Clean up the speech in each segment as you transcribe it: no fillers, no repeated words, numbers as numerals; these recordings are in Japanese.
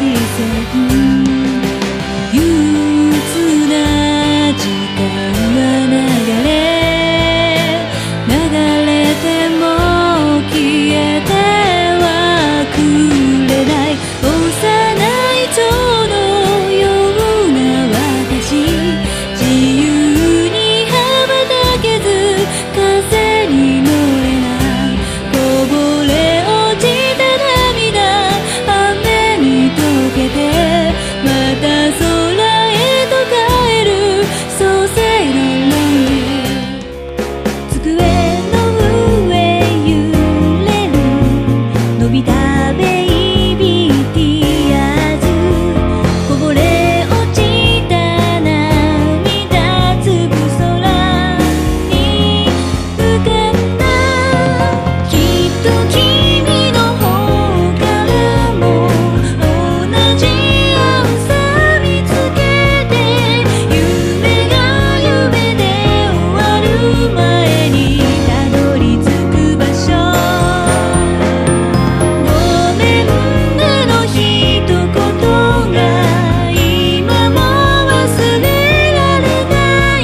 憂鬱な時間は流れても消えてはくれない。幼い蝶のような私、自由に羽ばたけず風に乗れない。こぼれ落ちた涙、雨に溶けてまた空へと帰る。そうせいろん机の上揺れる伸びたベイビーティアーズ、こぼれ落ちた涙粒空に浮かんだ。きっと君の方からも同じアンサー見つけて、夢が夢で終わる前にたどり着く場所。ごめんあの一言が今も忘れられない。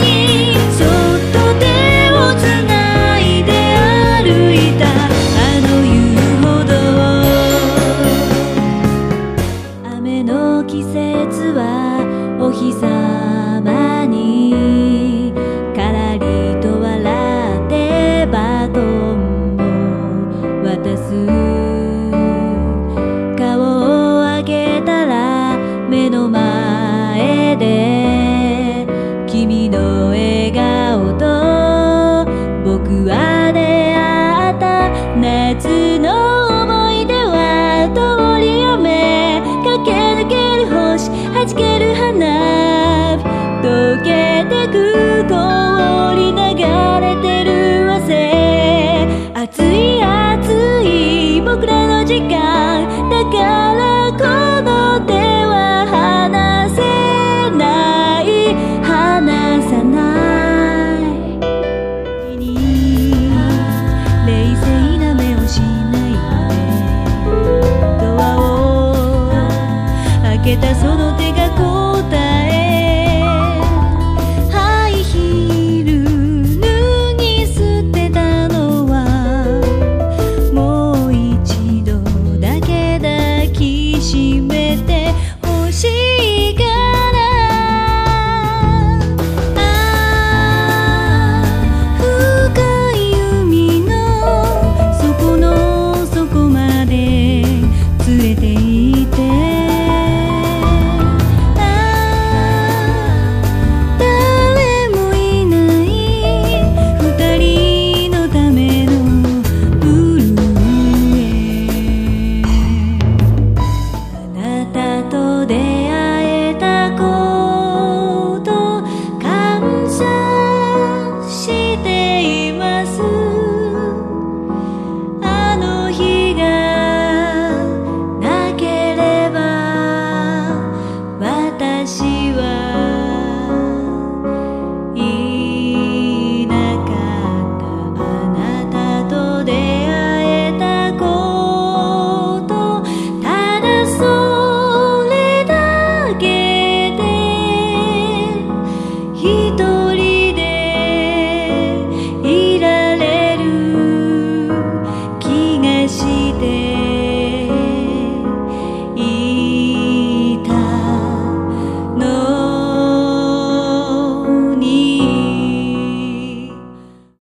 そっと手をつないで歩いたあの遊歩道。雨の季節はお日様にからりと笑ってバトンを渡す。顔を上げたら目の前で君の笑顔と僕は出会った夏の